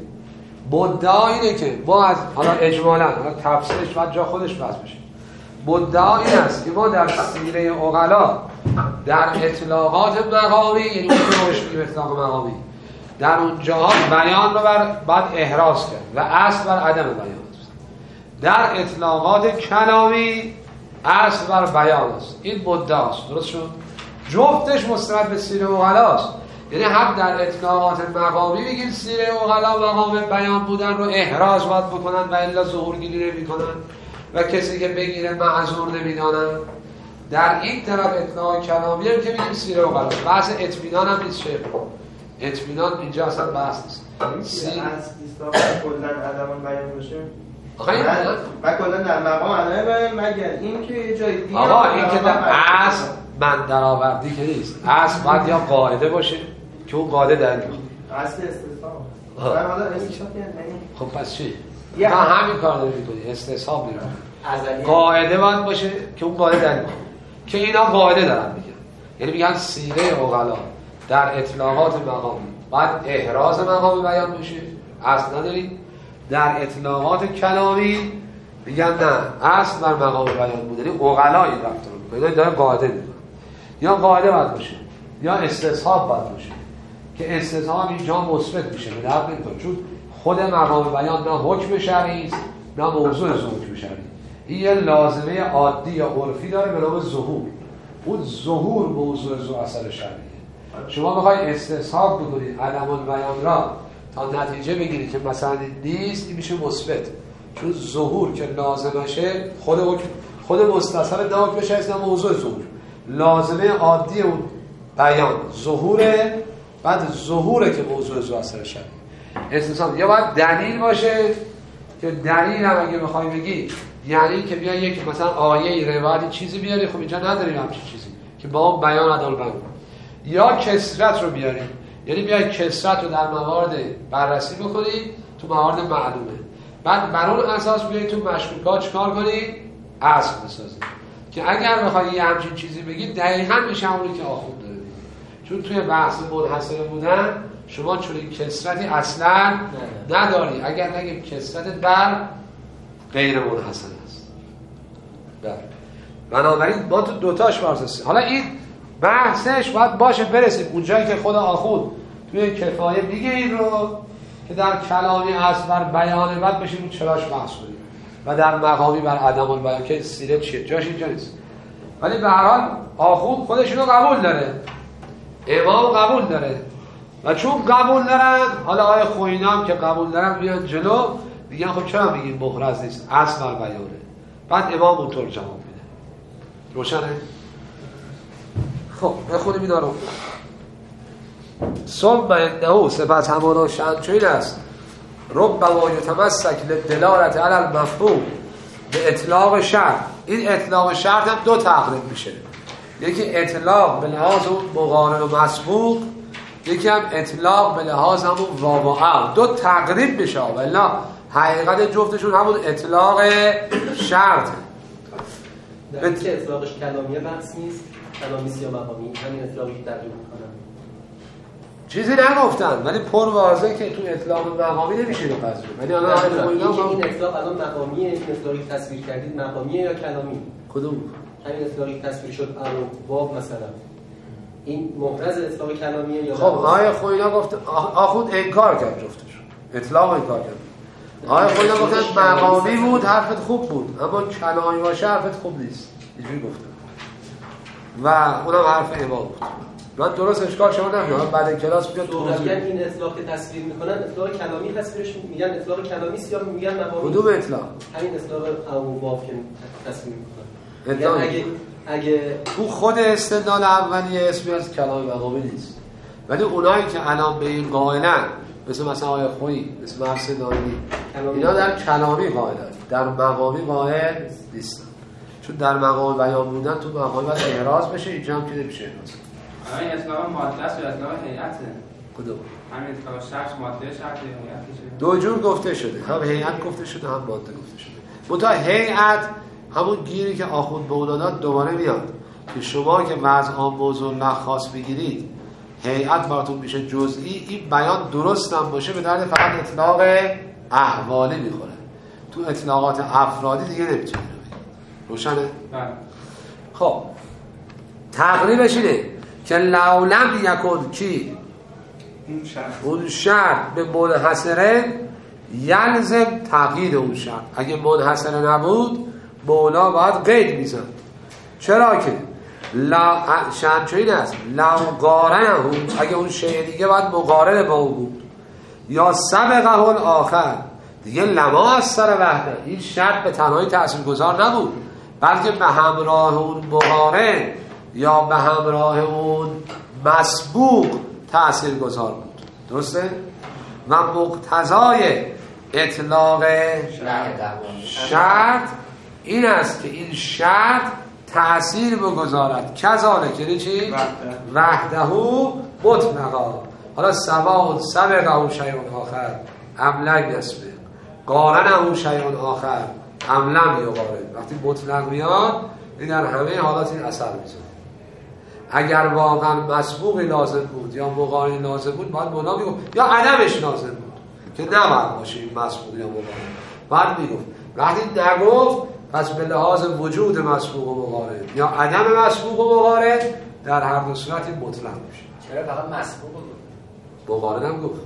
مدعا اینه که ما از حالا اجمالاً حالا تفسیرش بعد جا خودش بحث بشه. مدعا این است که ما در سیره عقلا در اطلاقات مقامی، یعنی اون که روش میگیم اطلاق مقامی، در اونجاها بیان رو بعد احراز کرد و اصل بر عدم بیان است. در اطلاقات کلامی اصل بر بیان است. این مدعاست. درست شد؟ جفتش مستند به سیره عقلاست. یعنی هم در اطلاقات مقامی میگیم سیره عقلا مقام بیان بودن رو احراز باید بکنن و الا ظهور گیری نمی‌کنن و کسی که بگیره معذور نمیدانن. در این طرف اطلاق کلامی هم که میگیم سیره عقلا، بحث اطمینان هم نیست. اطمینان اینجا اصلا بحث نیست. سیره از کلا عدم بیان باشه. آقا من کلا در مقام عدم بیان مگر این که یه جای دیگه آقا این که در اصل من درآوردی که نیست. اصل باید یا قاعده باشه که اون قاعده در میخواد. اصل استثناء. من حالا استثناء یعنی خب پس چی؟ ما همین کار رو می‌کنیم، استثناء می‌ریم. قاعده باید باشه که اون قاعده در میخواد. که اینا قاعده دارن میگن. یعنی میگن سیره عقلا در اطلاقات مقامی باید احراز مقام بیان بشه، اصل نداریم. در اطلاقات کلامی میگن نه، اصل بر مقام بیان بود. یعنی عقلا این رفتار می‌کنه. اینا داره قاعده می‌کنه. یا قاعده باید باشه یا استصحاب باید باشه که استصحاب اینجا مثبت میشه به درد نمی‌خوره، چون خود مقام بیان نه حکم شرعی است نه موضوع حکم شرعی. این یه لازمه عادی یا عرفی داره به نام ظهور. اون ظهور موضوع اثر شرعیه. شما بخواید استصحاب بکنید عدم البیان را تا نتیجه بگیرید که مثلا نیست، این میشه مثبت، چون ظهور که لازمشه خود مستصحب نه حکم شرعی است نه موضوع ظهور. لازمه عادی اون بیان ظهوره، بعد ظهوره که موضوع اثر شرعی. استثنا یا باید دلیل باشه که دلیل هم اگه بخوای بگی یعنی که بیا یک مثلا آیه روایتی چیزی بیاری، خب اینجا نداریم همچین چیزی که با بیان عدل بیان. یا کثرت رو بیاریم، یعنی بیای کثرت رو در موارد بررسی بکنی تو موارد معلومه، بعد بر اون اساس بیای تو مشکوکات چیکار کنی؟ اصل بسازی که اگر بخوای یه همچین چیزی بگی دقیقاً میشه اونی که آخوند داره میگه. چون توی بحث منحصر بودن شما چون این کثرتی اصلا نداری، اگر نگیم کثرت بر غیر منحصر است. بنابراین ما تو دوتاش واسه حالا این بحثش باید باشه برسیم اونجایی که خود آخوند توی کفایه میگه این رو که در کلامی اصل بر بیان بعد بشیم رو چراش بحث کنیم و در مقامی بر عدم البیان که سیره چیه جاش اینجا نیست. ولی به هر حال آخوند خودش رو قبول داره، امام قبول داره و چون قبول دارن حالا آقای خوینا هم که قبول دارن بیان جلو میگن خب چرا میگیم محرز نیست، اصل بر بیانه. بعد امام اونطور جواب میده. روشنه؟ خب بخونیم اینا رو. ثم انه سپس همانا شأن چنین است ربما یتمسک للدلالة علی المفهوم به اطلاق شرط. این اطلاق شرط هم دو تقریب میشه، یکی اطلاق به لحاظ اون مقارن و مسبوق، یکی هم اطلاق به لحاظ همون واقعا. دو تقریب میشه، ولی حقیقت جفتشون همون اطلاق شرط. در این که اطلاقش کلامیه بحث نیست، کلامیست یا مقامی، همین اطلاقی که تقریب میکنن چیزی نگفتن، ولی پر واضحه که تو اطلاق مقامی نمیشه رو پذیره. ولی الان این اطلاق الان مقامیه، این اطلاقی که تصویر کردید مقامیه یا کلامی؟ کدوم؟ همین اطلاقی که تصویر شد الان باب مثلا، این محرز اطلاق کلامیه یا خب آقای خوینا گفت آخوند انکار کرد جفتش، اطلاق انکار کرد. آقای خوینا گفتن مقامی بود حرفت خوب بود، اما کلامی باشه حرفت خوب نیست، اینجوری گفتن و اونم حرف امام بود. من درست اشکال شما نمیدونم، بعد کلاس بیاد توضیح بدم. این اطلاق که تصویر میکنن اطلاق کلامی تصویرش میگن اطلاق کلامی است یا میگن مقامی؟ کدوم اطلاق؟ همین اطلاق اواب که تصویر میکنن. اگه تو خود استدلال اولیه اسمی از کلام مقامی نیست، ولی اونایی که الان به این قائلن مثل آقای خویی، مثل مرسد دانی، اینا در کلامی قائلن، در مقامی قائل نیستن. چون در مقام بیان بودن تو مقامی باید احراز بشه، اینجا هم که نمیشه احراز. این اطلاق ماده است یا اطلاق هیئته؟ کدوم؟ همین اطلاق شخص ماده شرط یا هیئت؟ دو جور گفته شده، هم هیئت گفته شده هم ماده گفته شده. منتها هیئت همون گیری که آخوند به اونا داد دوباره میاد که شما که وضع عام موضوع نه خاص بگیرید هیئت براتون میشه جزئی. این بیان درست هم باشه به درد فقط اطلاق احوالی میخوره، تو اطلاقات افرادی دیگه نمیتونه. روشنه؟ خب تقریبش اینه که لولم یکن کی اون شرط به منحصره یلزم تقیید اون شرط. اگه منحصره نبود مولا باید قید میزن. چرا که شرط این است لو قارنه، اگه اون شیء دیگه باید مقارن با اون بود، یا سبقه الاخر دیگه لما از سر وحده. این شرط به تنهایی تاثیرگذار نبود، بلکه به همراه اون مقارن یا به همراه اون مسبوق تاثیرگذار بود. درسته؟ و مقتضای اطلاق شرط این است که این شرط تأثیر بگذارد کذالک، یعنی چی؟ وحدهو مطلقا. حالا سواء سبقه شیء آخر ام لم یسبق، قارنه شیء آخر ام لم یقارن. وقتی مطلق میاد این در همه حالات این اثر میذاره. اگر واقعا مسبوقی لازم بود یا مقارن لازم بود باید مولا میگفت، یا عدمش لازم بود که نباید باشه این مسبوق یا مقارن، باید میگفت. وقتی نگفت پس به لحاظ وجود مسبوق و مقارن یا عدم مسبوق و مقارن در هر دو صورت مطلق میشه. چرا فقط مسبوق بود؟ مقارن هم گفت.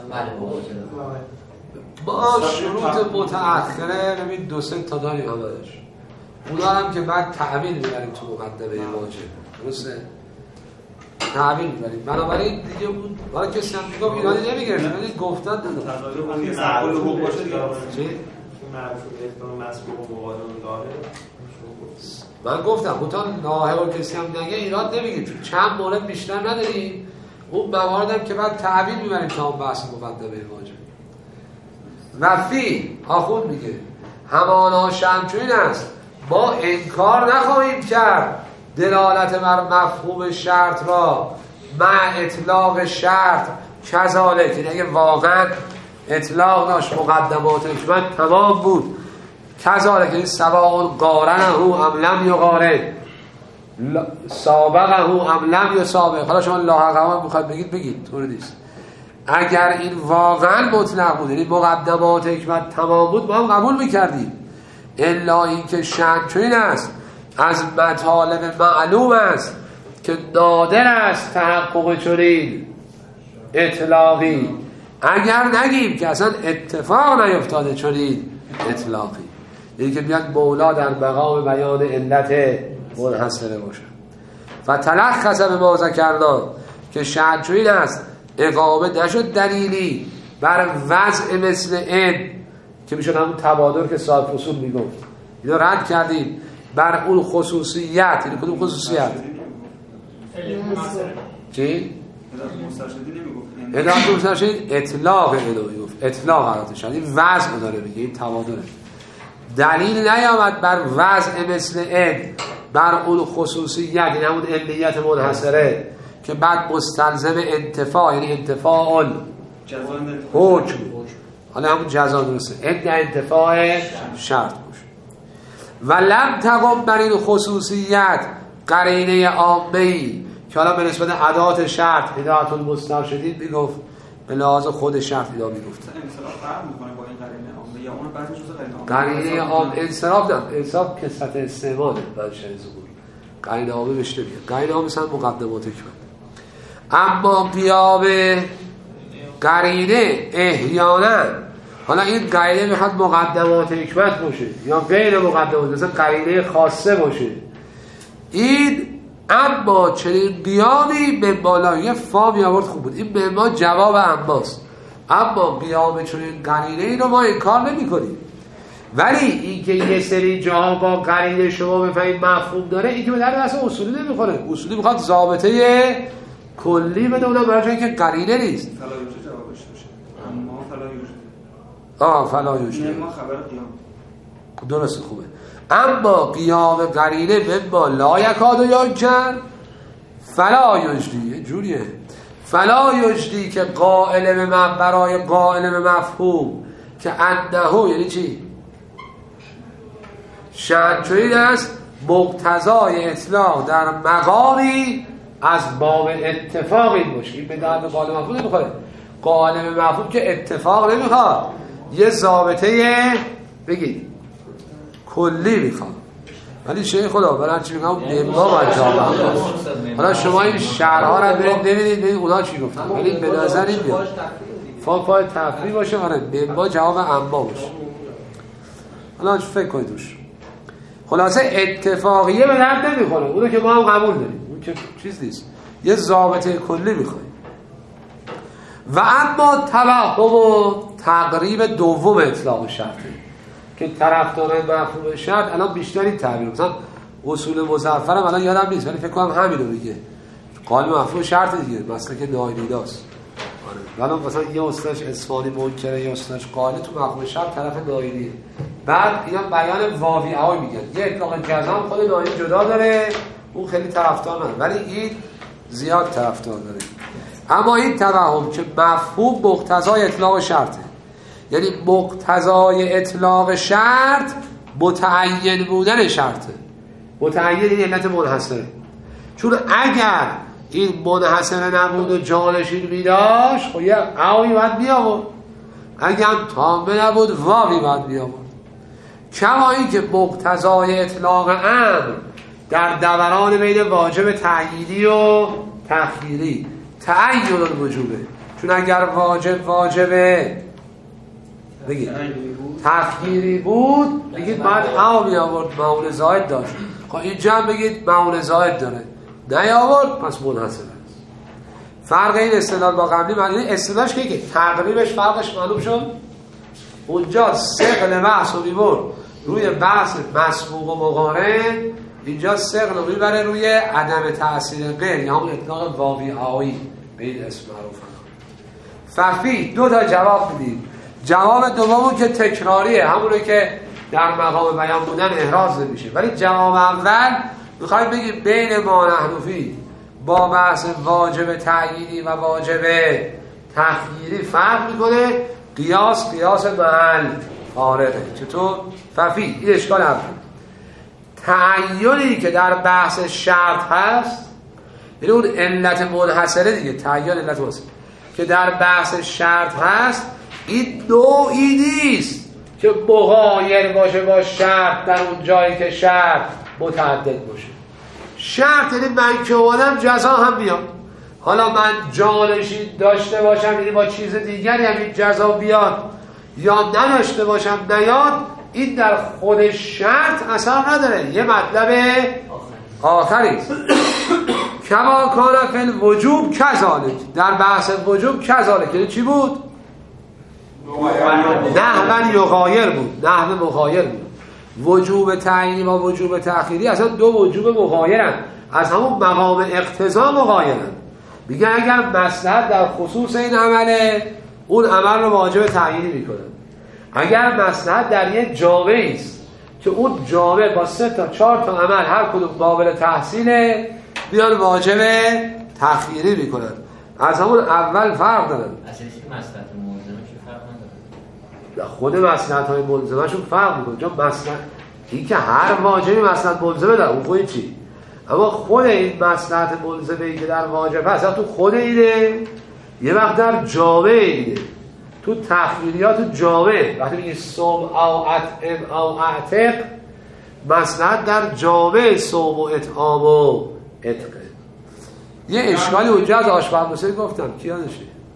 معلومه با شروط متأخره ببین دو سه تا داریم همش. اونا هم که بعد تعبیل میبریم تو مقدمه واجب. درسته؟ تعبیل میبریم. بنابراین دیگه اون برای کسی هم میگم ایرانی نمیگرد، ولی گفتن نداره. این معقول حقوق باشه دیگه. چی؟ معروف احتمال مسبوق و مقارن داره. من گفتم بوتان ناهه و کسی هم نگه ایراد نمیگیم، چون چند مورد بیشتر نداریم. اون موارد هم که بعد تعبیل میبریم تا اون بحث مقدمه واجب. وفی آخوند میگه همانا شمچو این است ما انکار نخواهیم کرد دلالت بر مفهوم شرط را مع اطلاق شرط کذالک. یعنی اگه واقعا اطلاق داشت مقدمات حکمت تمام بود کذالک، یعنی سواء قارنه ام لم یقارن سابقه ام لم یسابق. حالا شما لاحقه میخواد بگید طور نیست. اگر این واقعا مطلق بود یعنی مقدمات حکمت تمام بود ما هم قبول میکردیم، الا این که شأن چنین است از مطالب معلوم است که نادر است تحقق چنین اطلاقی. اگر نگیم که اصلا اتفاق نیفتاده چنین اطلاقی، یعنی که بیاد مولا در مقام بیان علت منحصره باشه. و تلخص به ما ذکرنا که شأن چنین است اقامه نشد دلیلی بر وضع مثل این که میشون همون تبادر که صاحب فصول میگفت، اینو رد کردیم بر اون خصوصیت. یعنی کدوم خصوصیت؟ چی؟ ادامه مستشدی اطلاق الهی گفت، اطلاق حالاتش این وضع داره میگه، این تبادره. دلیل نیامد بر وضع مثل ان بر اون خصوصیت، یعنی همون علیت منحصره که بعد مستلزم انتفاع، یعنی انتفاع حکم، حالا همون جزا درسته، انتفاع شرط باشه. و لم تقم بر این خصوصیت قرینه عامه‌ای که حالا به نسبت ادات شرط هدایت المسترشدین میگفت به لحاظ خود شرط اینا میگفت انصراف فرق میکنه با این قرینه عامه یا اون بعضی جزء قرینه عام انصراف نه، انصراف کثرت استعماله بعد شریط ظهور، قرینه عامه بهش نمیاد. قرینه عامه مثلا مقدمات حکمت، اما قیام قرینه احیانا، حالا این قرینه میخواد مقدمات حکمت باشه یا غیر مقدمات، مثلا قرینه خاصه باشه، این اما چنین قیامی به بالا، یه فا می‌آورد خوب بود، این به ما جواب اماست، اما قیام چنین قرینه این رو ما انکار نمی‌کنیم، ولی این که یه سری جاها با قرینه شما بفهمید مفهوم داره، این که به درد اصلا اصولی نمی‌خوره. اصولی میخواد ضابطه کلی بده، اونم برای جایی که قرینه نیست. فلا یوجد جوابش باشه، اما فلا یوجد ما خبر قیام درست خوبه. اما قیام قرینه مما لا یکاد ینکر فلا یجدی، جوریه فلا یجدی که قائل به برای قائل به مفهوم که انه، یعنی چی؟ شأن چنین است مقتضای اطلاق در مقامی از باب اتفاق این باشه. این به درد قائل مفهوم نمیخوره، قائل به مفهوم که اتفاق نمیخواد، یه ضابطه بگید کلی میخواد. ولی شیخ خدا برای چی میگم بما و جامعه. حالا شما این شرحا رو ببینید اونا چی گفتن، ولی به نظر این بیاد فای تفریح باشه، آره بما جواب اما باشه. حالا فکر کنید روش. خلاصه اتفاقیه به درد نمیخوره، اونو که ما هم قبول داریم، اون که چیز نیست، یه ضابطه کلی میخواد. و اما توهم و تقریب دوم اطلاق شرطه که طرفداران مفهوم شرط الان بیشتری تعبیر، مثلا اصول مظفرم الان یادم نیست ولی فکر کنم همینو میگه، قائل مفهوم شرط دیگه، مسلک نایریداست. آره الان مثلا یه استادش اصفهانی منکره، یه استادش قائل تو مفهوم شرط طرف نایریه. بعد اینا بیان واوی‌های میگن، یه اطلاق جزم خود نایری جدا داره، اون خیلی طرفدار نداره، ولی این زیاد طرفدار داره. اما این توهم که مفهوم مقتضای اطلاق شرطه، یعنی مقتضای اطلاق شرط متعین بودن شرطه. متعین این علت منحصره، چون اگر این منحصره نبود و جانشین میداشت خب یه اوی باید بیامون، اگر هم تامه نبود واوی باید بیامون. کما این که مقتضای اطلاق امر در دوران بین واجب تعییدی و تخییری تعین الوجوبه، چون اگر واجبه بگید تخییری بود بگید بعد او می آورد معول زائد داشت، خب اینجا هم بگید معول زائد داره نیاورد پس منحصر است. فرق این استدلال با قبلی معنی استدلالش که تقریبش فرقش معلوم شد، اونجا ثقل بحث رو میبرد روی بحث مسبوق و مقارن، اینجا ثقل رو میبره روی عدم تأثیر غیر یا همون اطلاق واوی آیی به این اسم معروف. ففی دو تا جواب میدیم. جواب دومون که تکراریه، همونه که در مقام بیان بودن احراز نمیشه، ولی جواب اول میخوایم بگیم بین ما نحنفی با بحث واجب تعیینی و واجب تخییری فرق میکنه، قیاس محل فارغه. چطور؟ ففی این اشکال اول تعیینی که در بحث شرط هست، یعنی اون علت منحصره دیگه، تعیین علت منحصره که در بحث شرط هست، این نوعی نیست که مغایر باشه با شرط در اون جایی که شرط متعدد باشه. شرط یعنی من که اومدم جزا هم بیاد، حالا من جانشین داشته باشم یعنی با چیز دیگری هم این جزا بیاد یا نداشته باشم نیاد، این در خود شرط اثر نداره، یه مطلب آخریست. کما کان فی الوجوب کذالک، در بحث وجوب کذالک یعنی چی بود؟ نحو یغایر بود، نحو مغایر بود. وجوب تعیینی و وجوب تأخیری اصلا دو وجوب مغایرن، از همون مقام اقتضا مغایرن. میگه اگر مصلحت در خصوص این عمله، اون عمل رو واجب تعیینی میکنه. اگر مصلحت در یه جامعه است که اون جامعه با 3 تا 4 تا عمل هر کدوم قابل تحسینه بیان واجب تخییری میکنن. از همون اول فرق دارن. اساسی مصلحت ملزمه چه فرق نداره؟ خود مصلحت‌های ملزمه‌شون فرق میکنه. چون مصلحت این که هر واجبی مصلحت ملزمه داره اون خود چی؟ اما خود این مصلحت ملزمه‌ای که در واجب هست تو خود اینه، یه وقت در جامعه اینه. تو تخییریات جامعه وقتی میگه صوم او اطعم او اعتق، مصلحت در جامعه صوم و اطعام و عتقه. یه اشکالی اونجا از آشپزی گفتم، کی یادشه؟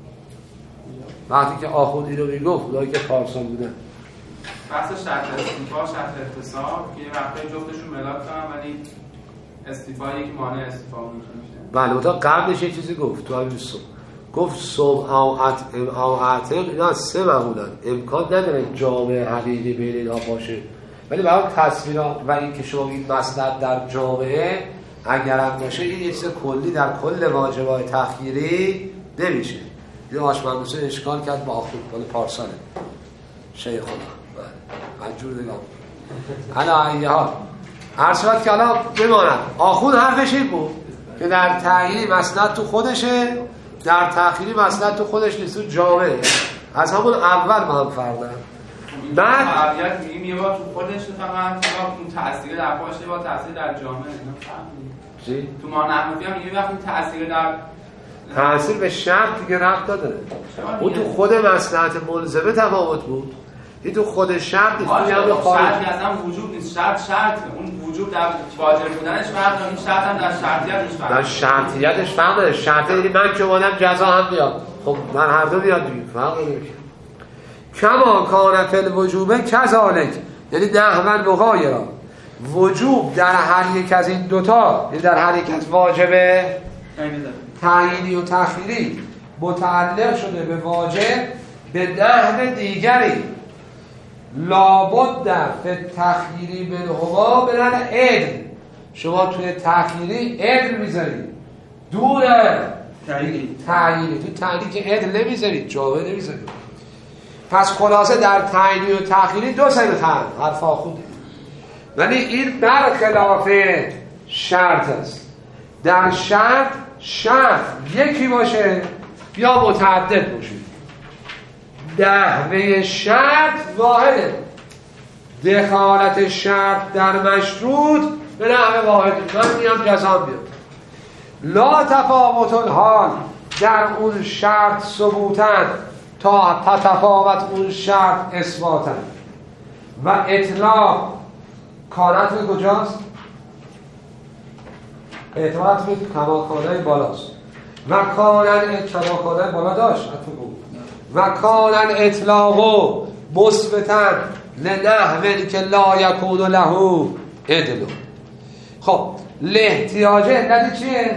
وقتی که آخوند اینو میگفت اونایی که پارسال بودن بحث شرط استیفا، شرط اعتصاب که یه وقتایی جفتشون ملاک کنن ولی استیفایی که مانع استیفا میشه. بله تا قبلش یه چیزی گفت تو همین صبح گفت صبح او اطعم او اعتق، اینا از 3 معمولن، امکان نداره جامعه حقیقی بین اینها باشه. ولی برای تصویرات و این که شما این مصلحت در جامعه اگر هم باشه این یه چیز کلی در کل واجبات تخییری نمیشه. یه آشپزی اشکال کرد با آخوند پارساله شیخ خدا منجور نگاه حالا ایها عرض شد که حالا بماند آخوند حرفش این بود که در تعیینی مصلحت تو خودشه، در تأخیری مصلحت تو خودش نیست، تو جامعه. از همون اول با هم فرق دارن. بعد معاویت میگیم یه بار تو خودش فقط اون تأثیر در پاشه با تأثیر در جامعه چی؟ تو ما نحنفی هم میگیم وقتی تأثیر در تأثیر به شرط دیگه ربط نداره. اون تو خود مصلحت ملزمه تفاوت بود، این تو خود شرط نیست. شرطی اصلا وجود نیست، شرط اون وجود در واجب بودنش فرق داره، این شرط هم در شرطیتش فرق داره. در شرطیتش فرق داره. شرط یعنی من که اومدم جزا هم بیاد، خب من هر دو بیاد دیگه فرق داره. کما کان فی الوجوب کذالک، یعنی نحو مغایرا، وجوب در هر یک از این دوتا، یعنی در هر یک از واجب تعیینی و تخییری متعلق شده به واجب به نحو دیگری لابد در تخییری منهما من العدل. شما توی تخییری عدل میذارید دون تعیینی. تو تعیینی که عدل نمیذارید، جامعه نمیذارید. پس خلاصه در تعیینی و تخییری 2 صنف حرف آخونده، ولی این برخلاف شرط است. در شرط یکی باشه یا متعدد باشه. نحوه شرط واحده، دخالت شرط در مشروط به نحوه واحده. من میام جزام بیاد. لا تفاوت الحال در اون شرط ثبوتن تا تتفاوت اون شرط اثباتن. و اطلاق کانت به کجاست؟ اعتبارت به کماکانه بالاست. و کانن کماکانه بالا داشت و کانن اطلاقو مثبتن لنحوی که لا یکون له عدل. خب لاحتیاج علت چیه؟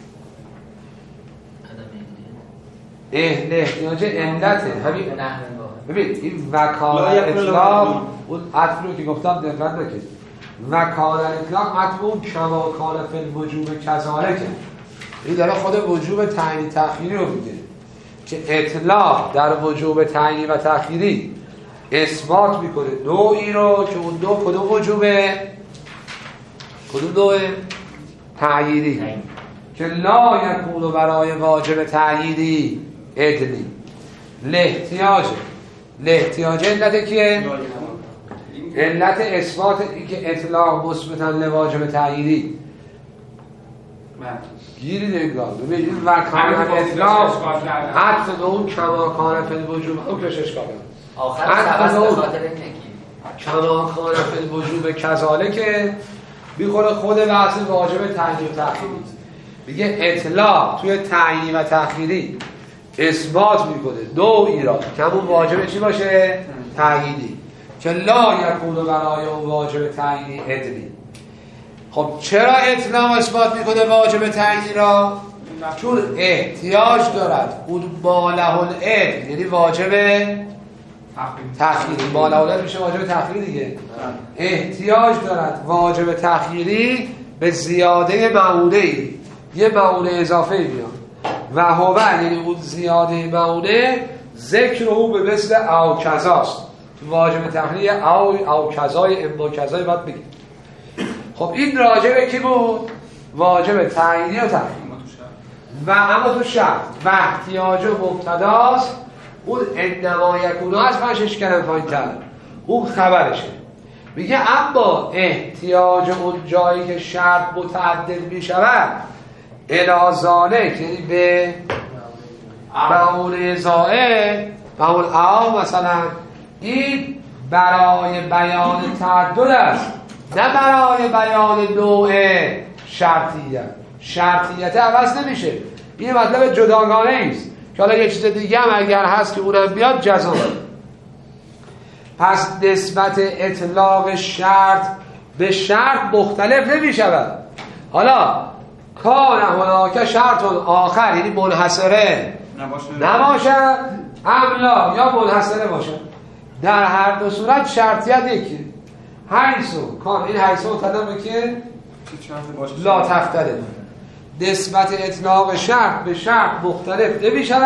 احتیاج علته همین. ببین این وکالت اطلاق اون عطف رو که گفتم دقت بکنید. وکالت اطلاق عطف اون کماکان فی الوجوب کذالک، این داره خود وجوب تعیینی تأخیری رو میگه که اطلاق در وجوب تعیینی و تأخیری اثبات میکنه نوعی رو که اون نوع کدوم وجوبه؟ کدوم نوعه؟ تعیینی که لا یکون برای واجب تعیینی عدلی. لاحتیاج علت کیه؟ علت اثبات این که اطلاق مثبتاً لواجب تعیینی گیرید انگار. ببینید وکان اطلاق حتی به اون کماکان فی الوجوب اون کش اشکال آخر سبست خاطر اینه کماکان فی الوجوب کذالک بیخوره خود بحث واجب تعیین و تأخیری. میگه اطلاق توی تعیین و تأخیری اثبات میکنه نوعی را که همون واجب چی باشه؟ تعیینی، که لا یکون برای اون واجب تعیینی عدلی. خب چرا اطلاق اثبات میکنه واجب تعیینی را؟ چون احتیاج دارد اون ماله العدل، یعنی واجب تأخیری. ماله العدل میشه واجب تأخیری دیگه. احتیاج دارد واجب تأخیری به زیاده معونه، یه معونه اضافه میاد و هو، یعنی اون زیاده معونه ذکر او به مثل او کذاست. تو واجب تقلیه او کذای اما کذای باید بگیم. خب این راجبه کی بود؟ واجب تعیینی و تقلیدی. و اما تو شرط و احتیاج و مبتداست، اون انما یکونو از پنجش کردن پایین‌تر، اون خبرشه. میگه اما احتیاج اون جایی که شرط متعدد میشود الازالک، یعنی به معمول زائد معمول او مثلا، این برای بیان تعدد است نه برای بیان نوع شرطیت عوض نمیشه. این مطلب جداگانه است که حالا یه چیز دیگه هم اگر هست که اونم بیاد جزا. پس نسبت اطلاق شرط به شرط مختلف نمی شود. حالا کان هناک شرط آخر، یعنی منحصره نباشد املا یا منحصره باشد، در هر دو صورت شرطیت یکی. حیثو کان، این حیثو متعلق که لا تختلف، نسبت اطلاق شرط به شرط مختلف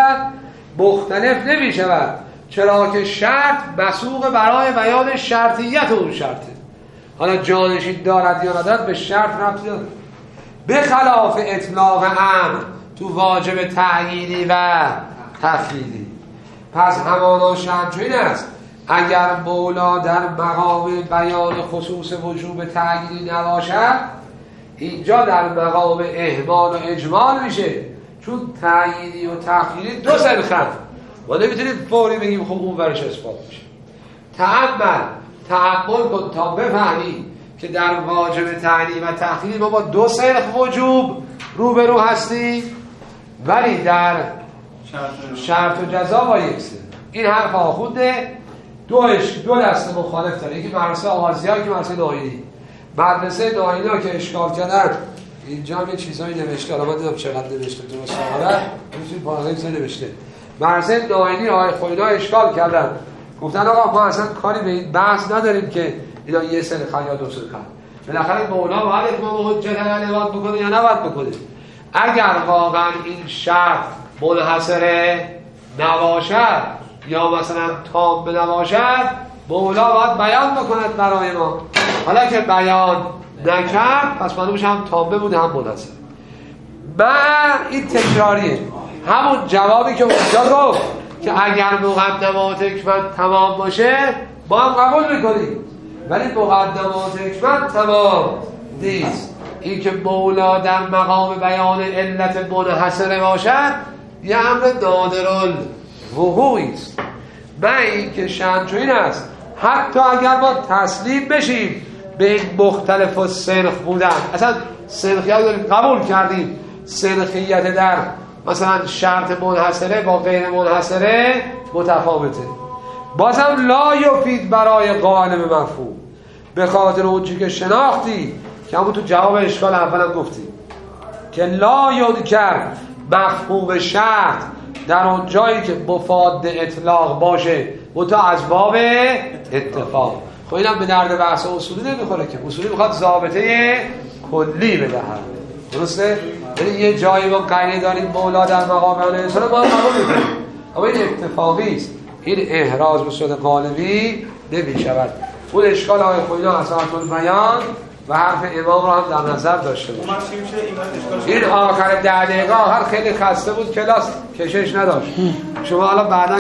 نمی شود چرا که شرط مسوق برای بیان شرطیت اون شرطه. حالا جانشین دارد یا ندارد به شرط ربطی نداره. به خلاف اطلاق امر تو واجب تعیینی و تخییری. پس همانا شرط این است اگر مولا در مقام بیان خصوص وجوب تعیینی نباشد، اینجا در مقام اهمال و اجمال میشه، چون تعیینی و تخییری دو سنخن. ما نمیتونیم فوری بگیم خب اون ورش اثبات میشه. تأمل کن تا بفهمی که در واجب تعیینی و تخییری ما با دو سنخ وجوب روبرو هستی، ولی در شرط و جزا با یک سنخ. این حرف آخونده دو دسته مخالف داره، یکی مدرسه آغازی‌ها، یکی مدرسه ناینی. مدرسه ناینی ها که اشکال کردن، اینجا هم یه چیزایی نوشته، الان من دیدم چقدر نوشته درست آره میتونید پاراگراف چیزایی نوشته. مدرسه ناینی های خوینا اشکال کردن، گفتن آقا ما اصلا کاری به این بحث نداریم که اینا یه سر یا دو سر خواهد، بالاخره مولا باید ما حجت اعتماد بکنه یا نباید بکنه. اگر واقعا این شرط منحصره نباشد یا مثلا تام نباشد، مولا باید بیان بکند برای ما. حالا که بیان نکرد پس معلومش هم تامه بوده هم منحصر. این تکراریه، همون جوابی که اونجا گفت که اگر مقدمات حکمت تمام باشه ما هم قبول میکنیم، ولی مقدمات حکمت تمام نیست. این که مولا در مقام بیان علت منحصره باشد یه امر نادرالوقوعی است. این که شأن این است حتی اگر ما تسلیم بشیم به این مختلف و سنخ بودن، اصلا سنخیت داریم قبول کردیم، سنخیت در مثلا شرط منحصره با غیر منحصره متفاوته، بازم لا یفید برای قائل به مفهوم، به خاطر اونچه که شناختی که همون تو جواب اشکال اولم گفتیم که لا یذکر مفهوم شرط در اون جایی که مفاد اطلاق باشه و تا از باب اتفاق. خب اینم به درد بحث اصولی نمیخوره که اصولی میخواد ضابطه کلی بدهد، درسته؟ یعنی یه جایی ما قرینه داریم مولا در مقام انسان ما قبول میکنیم، اما این اتفاقی است، این احراز به صورت قالبی نمیشود. اون اشکال های خوینا اصالت البیان و حرف امام رو هم در نظر داشته باشه. این آخر 10 دقیقه آخر خیلی خسته بود، کلاس کشش نداشت. شما حالا بعدا